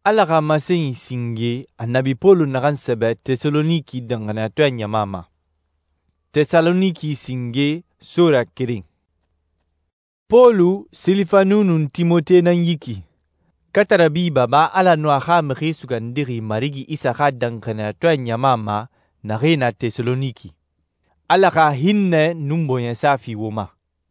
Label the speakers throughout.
Speaker 1: Ala ka masenyi singe annabi Polu nagan sebe Tesaloniki dangana to nyamama. Tesaloniki singe sura kiring. Polu Silifanu nun Timote nan yiki. Katarabi baba ala no aha mri sugandiri marigi Isaka dangana to nyamama na rena Tesaloniki. Ala ka hinne numbonya safi woma.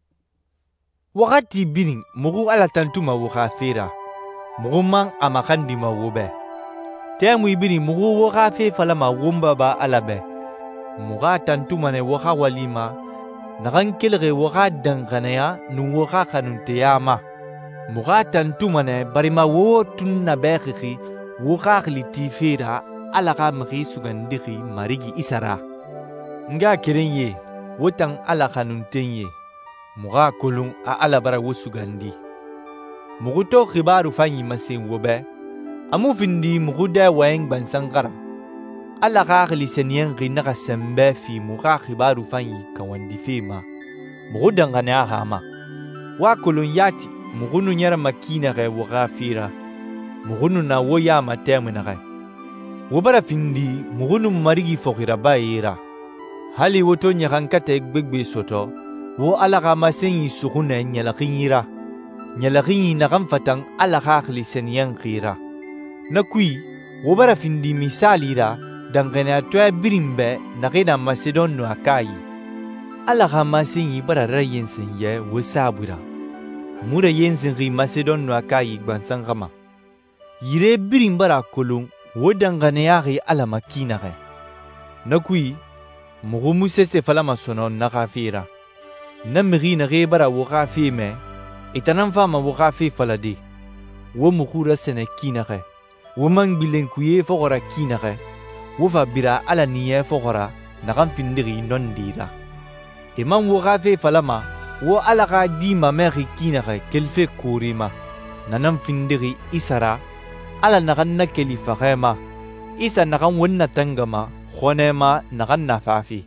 Speaker 1: Wakati bining mugu ala tantuma waka fera. Mugu mang amakandi ma wobe. Temu ibini mugu waka fe falama womba ba alabe. Muga tantuma ne waka walima. Nagan kelere waka danganaya nu waka kanunteyama. Muga tantuma ne barima wo tunna bekhi waka kliti fera ala ka mri sugandiri marigi Isara. Nga kirenye wotang ala kanuntenye. Muga kolung a alabara wosugandi. Mugu to khibaru fanyi masin wobe. Amu findi mugu da wayeng bansangara. Ala ka khlisenyen ginaka sembe fi muga khibaru fanyi kawandi fema. Mugu dangane ahama. Wa kolung yati mugu nunyara makina ge waga fira. Mugu nuna woya matemuna ge. Wobara findi mugu marigi fokira bayira. Hali woto nyakankate gbegbe soto. Wo alaka masenyi sukune nyalakinyira. Nyalakinyi nakamfatang alaka khlisenyen khira. Nakui, wobara findi misalira dangane atwa birimbe nakena Macedon no Akayi. Alaka masenyi bara rayensen ye wosabura. Mura yensen ri Macedon no Akayi gbansangama. Yire birimbara kolung wo dangane yari alama kinare. Nakui, mugu musese falama sono nakafira. Namri na rebara waka feme, itanan fama waka fe falade. Wo mukura sene kinare. Wo mang bilenkuye fogora kinare. Wo fa bira ala niye fogora, nakam findiri non dira. Imam waka fe falama, wo alaka di mameri kinare kelfe kurima. Nanam findiri Isara, ala nakan na kelifakema. Isa nakan wonna tangama, khonema nakan nafafi.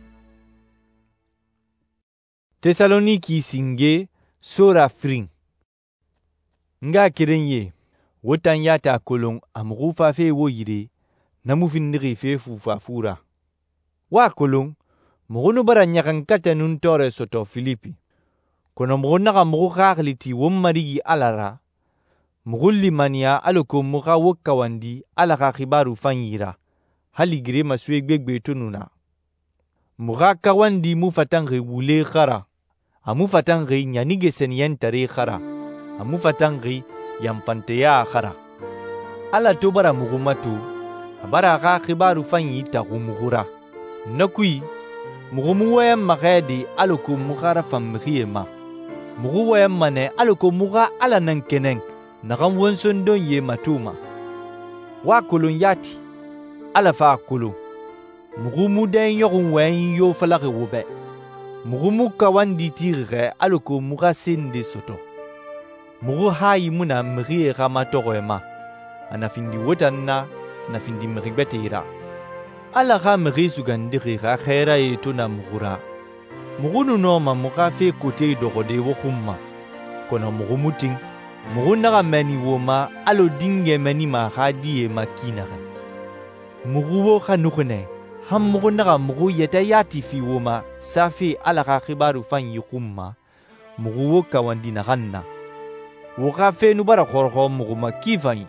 Speaker 1: Tesaloniki singe sura fring. Nga kirenye, wotan yata kolong amugu fafe wo yire, namu findiri fe fufafura. Wa kolong, mugunu bara nyakankata nun tore soto Filipi. Kono mugunaka mugu kakliti wommarigi alara, mugulli mania aloko muga wokawandi alaka khibaru fanyira, haligire maswe gbegbe tonuna. Muga kawandi mufatangri wule khara. Amu fatangri nyanige senyen tare khara. Amu fatangri yampanteya khara. Ala tobara mugumatu. Abara ka khibaru fanyi tagumugura. Nakui, mugumuwayam magadi aloko mugara famriyema. Muguwayam mane aloko muga ala nankeneng. Nakam wonsondon ye matuma. Wa kulun yati. Ala fa kulun. Mugumu den yogun wen yo falake wobe. Mugumu kawandi tirre aloko muga sende soto. Mugu hayi muna mrie ramatogoema. Anafindi wotanna, anafindi mribetira. Ala ga mri sugandiri ga khaira etuna mugura. Mugunu noma muga fe kote dogode wokumma. Kono mugumuting, mugunaga meni woma alo dinge meni ma hadiye makinare. Muguwo khanukune. Hammugu naga mugu yeta yati fi woma safi alaka khibaru fanyi kumma mugu woka wandi naganna woka fe nubara khorkho mugu makifanyi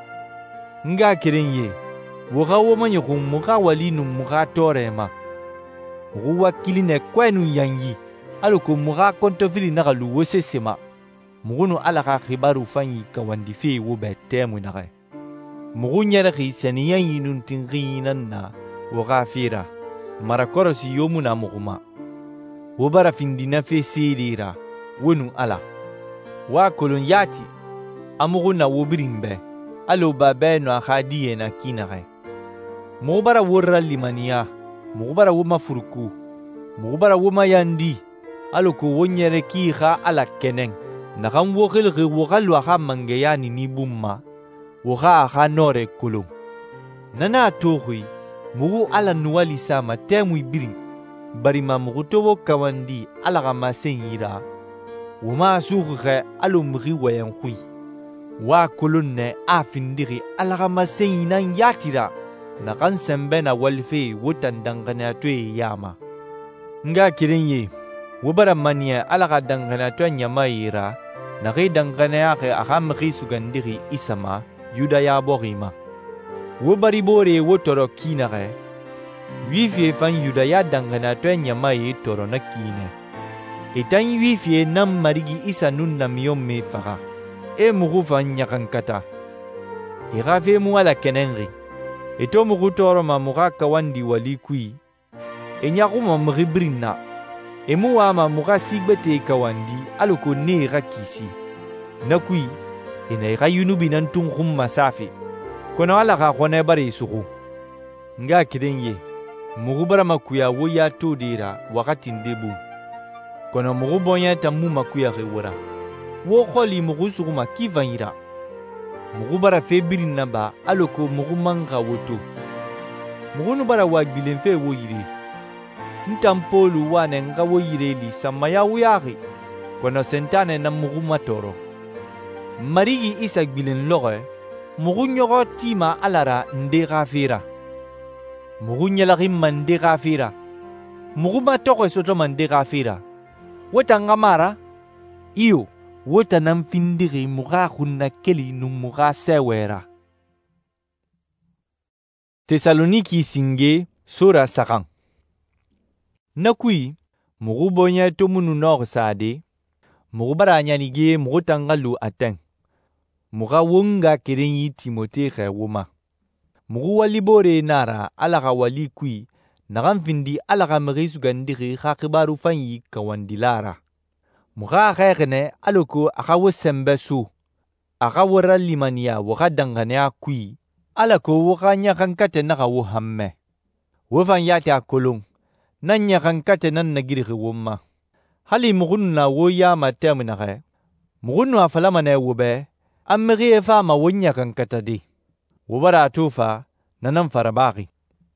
Speaker 1: nga kirenye woka woma nyukun muga walinu muga torema mugu wakiline kwenu yanyi aluko muga kontofili naga luwose sema mugu alaka khibaru fanyi kawandi fi wobe temu naga mugu nyara khisani yanyi nuntingina woga fira marakorosi yomuna muguma wobara findina fe sirira wonu ala wa kolon yati amuguna wobirimbe alo babe no akhadiye na kinare mugubara worra limaniya mugubara woma furuku mugubara woma yandi alo ko wonyere ki kha ala keneng nakam wogil ge wogal wa kha mangeyani ni bumma woga kha nore kulum nana tohui mugu ala nuwali sama temu ibiring barima mugu tobo kawandi ala ga masenyira wuma suge alo mri wayan kui wa kolonne a findiri alaga maseyinan yatira na kan sembe na walfe wotan dangana to yama nga kirenye wobara mania alaga dangana to nyama yira na ge dangana ya ge aham gi sugandiri isama yuda ya borima wobari bore wotoro kinare wifi fan yuda ya dangana to nyama yi toro na kine etan wifi nam marigi isa nun na miyomme faga e mugu fan nyakankata irafe mu ala kenenri eto mugu toro ma muga kawandi wali kui enyakuma mribrinna emu wa ma muga sigbete kawandi aluko ne ga kisi na kui ina ga yunubi nan tun khumma safi kono ala ga khone bare suku nga kidenye mugu bara makuya wo ya to dira wakati ndebu kono mugu bonya tamu makuya gewora wo kholi mugu suguma kivanyira mugu bara febirin naba aloko mugu manga woto mugu no bara wagbilen fe wo yire ntampolu wane nga wo yire li samaya wuyari kono sentane na mugu matoro marigi isa gbilen loge mugu nyogo tima alara nde gafira mugu nyalagi mande gafira mugu matoko soto mande gafira wota ngamara iyo wota nam findiri muga kunna keli num muga sewera. Tesaloniki singe sura sakan. Nakui mugu bonya to munu nog sade mugu baranya nige mugu tangalu ateng muga wonga kirenyi Timote khe woma mugu wali bore nara alaga wali kui nagan findi alaga mrisu gandiri khakibaru fanyi kawandilara muga khagne aloko akawo sembesu akawo ralimania waga dangane kui alako waga nyakankate nagawo hamme wofan yati akolong nan nyakankate nan nagiri woma hali mugunna wo ya matemnare mugunnu afalamane wobe amri fa ma wonya kankata di wobara tufa nanan farabagi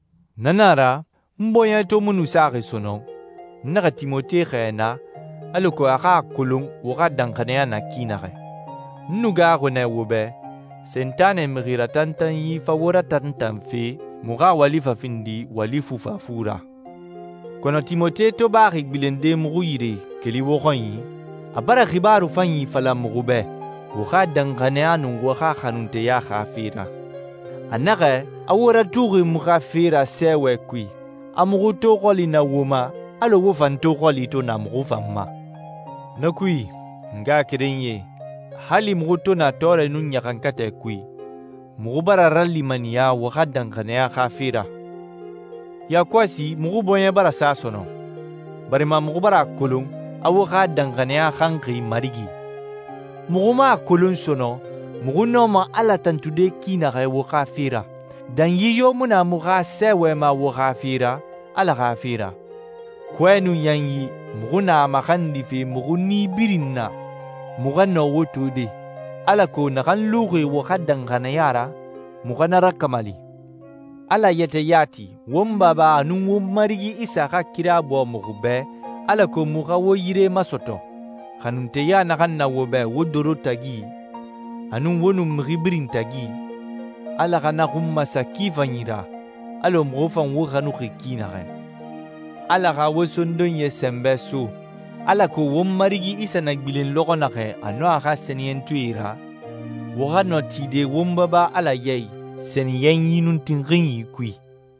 Speaker 1: nanara mboya to munu sari sono naga Timote khena aloko aka kulung waga dankane na kinare nuga gone wobe sentane mgira tantan yi fawora tantan fi muga walifa findi walifu fafura kono Timote to bari bilende muguyire keli wokhonyi abara khibaru fanyi fala mugube waga dankane anu waga khanunte ya khafira anaga awora tugi mugafira sewe kui amugu to kholi na woma alo wo fan to kholi to na mugu famma nakui nga kirenye hali mugu to na tore nunya kankate kui mugu bara ralli maniya waga dankane ya khafira ya kwasi mugu boye bara sasono bari ma mugu bara kulung awaga dankane ya khanki marigi mugu ma kulun sono mugu no ma ala tantude kina ga wo khafira dan yiyo muna muga sewe ma wo khafira ala khafira kwenu yanyi mugu na makhandi fi mugu ni birinna muga no wotude ala ko na kan lugi wo khaddan kana yara muga na rakamali ala yete yati womba ba anun wo marigi isa ka kira bo mugu be ala ko muga wo yire masoto kanunte ya na kan na wo be wodoro tagi anun wonu mribirin tagi ala kana humma sakifanyira alo mrofan wo kanu khikinare ala ga wosondon ye sembesu ala ko wom marigi isa nagbilin logonake ano aga senien tuira wo gano tide womba ba ala yei senien yinun tingin yikui.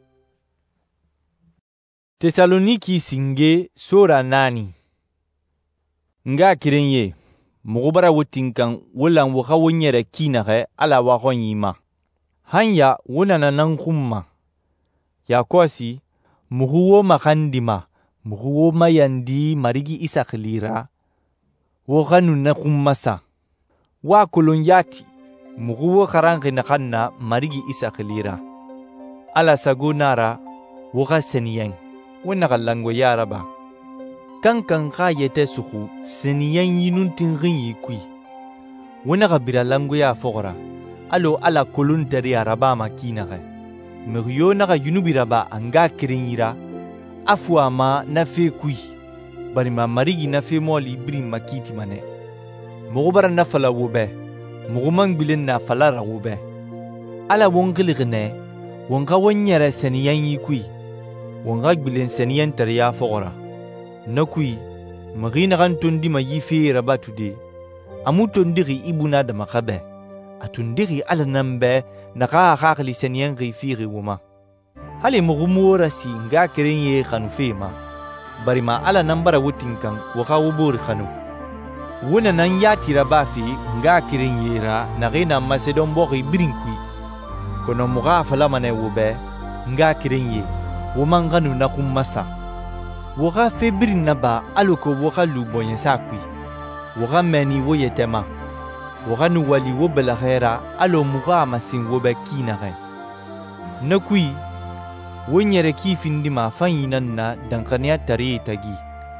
Speaker 1: Tesaloniki singe sura nani. Nga kirenye mugubara wotinkan wolan waka wonyere kinare ala wakonyima hanya wonana nan kumma ya kosi muhuwo makandima muhuwo mayandi marigi isa khilira wo ganu na kummasa wa kulun yati muhuwo karangi na kanna marigi isa khilira ala sagunara wo gaseniyen wona kallango yaraba kankan ka yete suku seniyen yinun tingin yikui wona kabira lango ya fogora alo ala kulun tari araba makina meriyo naga yunubiraba anga kirenyira afwa ma na fe kui bari ma marigi na fe moli brin makiti mane mogobara na fala wobe muguman gbilen na falara wube ala wongilgne wonga wonyere seniyan yikui wonga gbilen seniyan tariya fogora nakui magina kan tondi ma yife rabatude amutondiri ibuna da makabe atundiri ala nambe naka khakli seniyan gifiri wuma hali mugumura si nga kirenye khanufema bari ma ala nambara wutinkan waka wubur khanu wuna nan yatira bafi nga kirenye ra nagina macedon bogi brinkui kono muga fala mane wube nga kirenye wumanganu nakum masa waka febrin naba aluko waka luboyen sakui waka meni woyetema waka nuwali wobela khaira alo muga masin wobe kinare nakui wonyere kifindi ma fanyinan na dankaniya tare tagi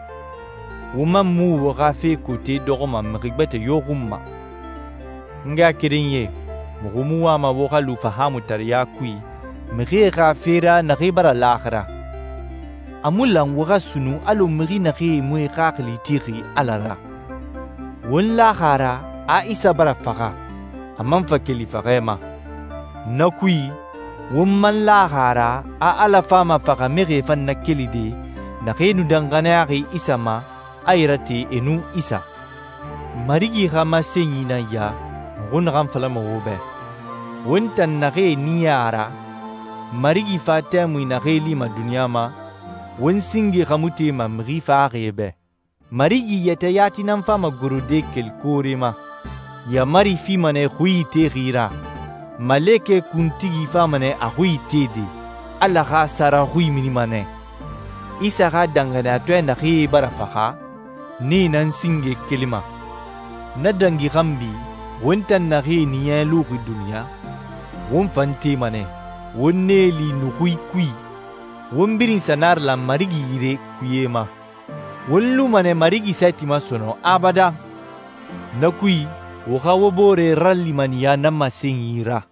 Speaker 1: wuma mu waka fe kote dogoma mrigbete yogumma nga kirenye mugumu wa ma waka lu fahamu tariya kui mri ga fera na ribara lakhra amulan waka sunu alo mri na ge mu qaqli tiri alara won lakhara a isa bara faga amman fakeli fagema nakui wumman lahara a ala fama faga mere fan na kelide na khenu danganari isa ma ayrati enu isa marigi khama senyina ya ngun gam falama wobe wontan na ge niyara marigi fatemu na ge lima dunyama won singi khamute ma mri faarebe marigi yatayati nan fama gurude kel korema ya mari fi mane khuite gira maleke kuntigi famane a hui tede alla ga sara hui minimane isa ga dangana to na khi barafaha ni nan singe kelima na dangi gambi wontan na khi niya lu dunya won fanti mane wonne li nu hui kui won birin sanar la marigi ire kuyema wollu mane marigi satima sono abada na kui woka wobore ralli maniya nama senyira.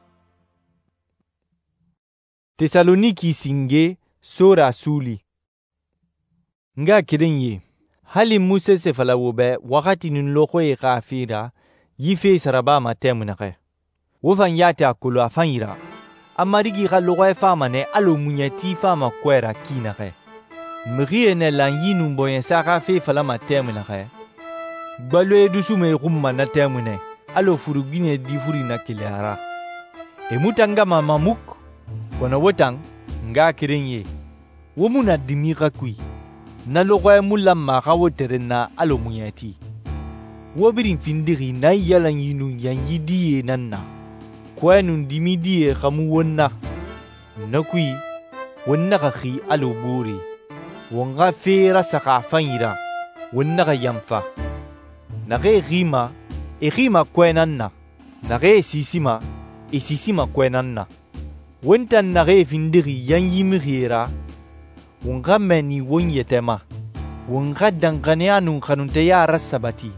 Speaker 1: Tesaloniki singe sora suli. Nga kirenye, hali muse se fala wobe wakati nunloko e kafira yife saraba matemu nake. Wofan yate akolo afanyira. Amarigi ka logo e famane alo munyati fama kwera kinake. Mrie ne lan yinu mboyen saka fe fala matemu nake. Gbalwe dusume rumma na temune alo furugine di furi na kilara emutanga mama muk kona wotang nga kirenye womuna dimira kui na logoy mulla ma kawoterena alo muyati wobirin findiri na yalan yinu yanyidiye nanna kwenun dimidiye khamu wonna nakui wonna khi alo buri wonga fera saka fanyira wonna yamfa nage rima kwenanna nage sisima kwenanna wontan nage findiri yanyimira wonga meni wonyetema wonga danganeanu khanunte ya rasabati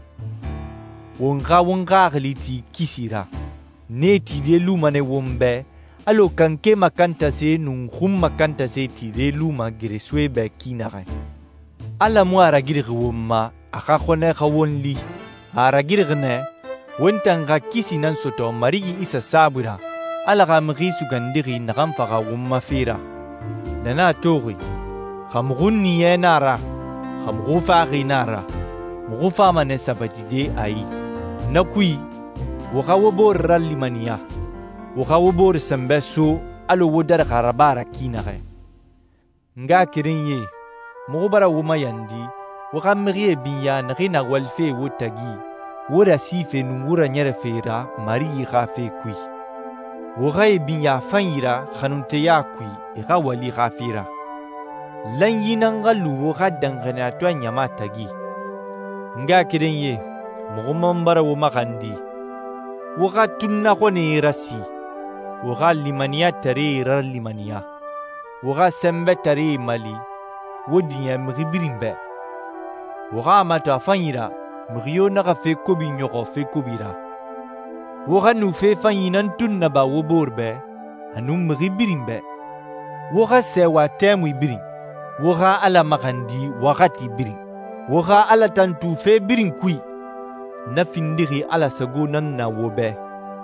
Speaker 1: wonga ghliti kisira neti de lumane wombe alo kanke makanta se nun khum makanta se ti de luma greswebe kinare ala mo aragir womma aka khone khawonli aragirgne wentanga kisinan soto marigi isa sabura ala ga mgisu gandiri nagam faga wumma fira nana tori khamgunni yenara khamgufa ginara mugufa mane sabadide ai nakui wakawobor rallimania wakawobor sambeso alo wodar karabara kinare nga kirinye mugubara wuma yandi wakamrie binya nagina walfe wotagi wora sife nungura nyere fera mari khafe kui wogai binya fanyira khanunte yakui ega wali khafira lan yinangalu woga dangana to nyama tagi nga kirenye mugumambara wuma kandi woga tunna khone rasi woga limaniya tare rar limaniya woga sembe tare mali wodinya mribirimbe woga mata fanyira mriyo naga fe kobi nyoko fe kobira woga nu fe fanyinan tunna ba woborbe anu mribirimbe woga sewa temu ibirin woga ala makandi wakati birin woga ala tantu fe birin kui na findiri ala sago nan na wobe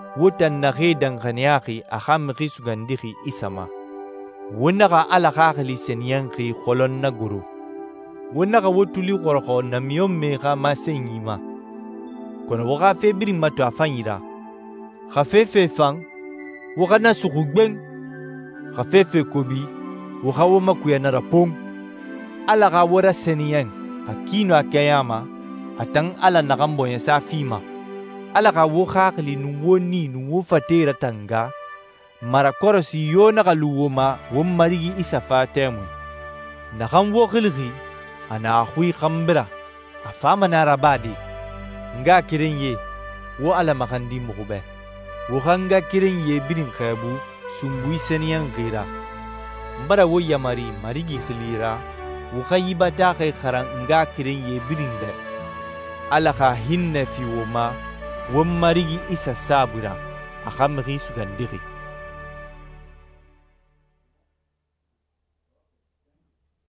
Speaker 1: wotan na he danganiyaki ahamri sugandiki isama. Wonaka ala kakali senyanki kolon na guru. Wonaka wotuli koroko na miyome ka masenyima. Kono waka febiri mato afanyira. Khafefe fang, waka na sukugbeng. Khafefe kobi, waka woma kuyana rapong. Ala ka wara senyang, akino akayama, atang ala nakambonya sa fima. Ala ka wakakali nuwoni nuwofatera tanga. Marakoro si yo nakaluwoma marigi isa fatemu. Nakam wakilgi, ana ahui kambira, afama narabadi. Nga kirenye, wo ala makandi mukube. Wokanga kirenye birin kabu, sumbui seniyang gira. Mbara wo yamari marigi khilira, wokayibata kay karang nga kirenye birin de. Ala ka hinne fi woma, marigi isa sabura, akamri sugandiri.